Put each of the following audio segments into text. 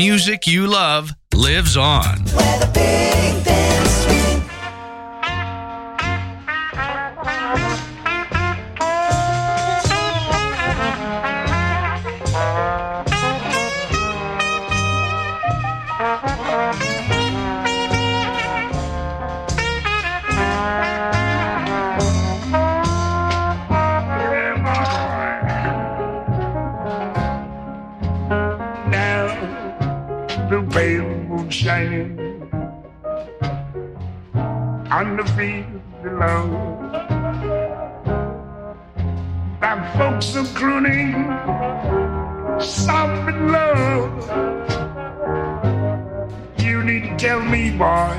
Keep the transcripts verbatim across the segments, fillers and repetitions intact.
music you love lives on. Where the big band swing. Shining on the field below. My folks are crooning soft and low. You need to tell me, boy,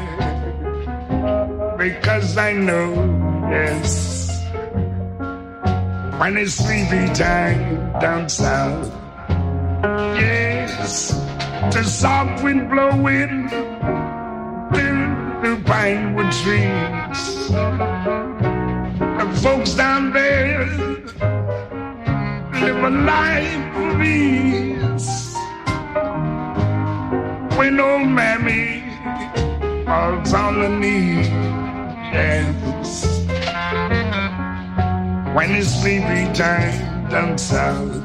because I know, yes, when it's sleepy time down south, yes, the soft wind blowing through the pinewood trees. The folks down there live a life of ease. When old mammy falls on the knee, yes, when it's sleepy time down south,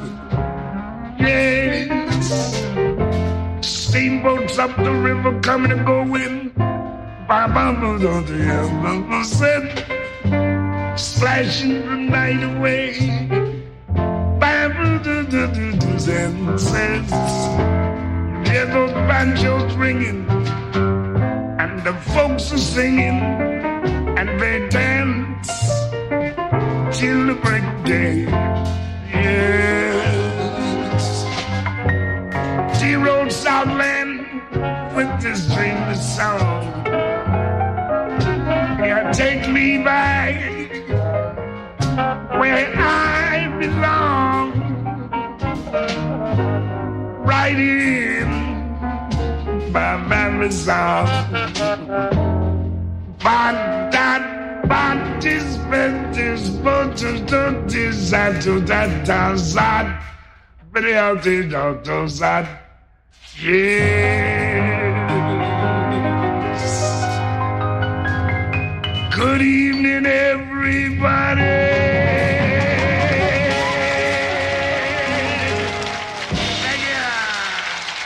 yes, steamboats up the river coming and going. Ba-ba-ba, don't you ever said, splashing the night away. Ba-ba-da-da-da-da, says, you hear those banjos ringing, and the folks are singing, and they dance till the break of day. Yes. Zero Southland with this dreamless song. Yeah, take me back where I belong. Right in by Mammoth song. Ba-da, ba-dis, ba-dis, ba-dis, ba-dis, ba-dis, ba-dis, ba-dis, ba-dis, yes. Good evening, everybody.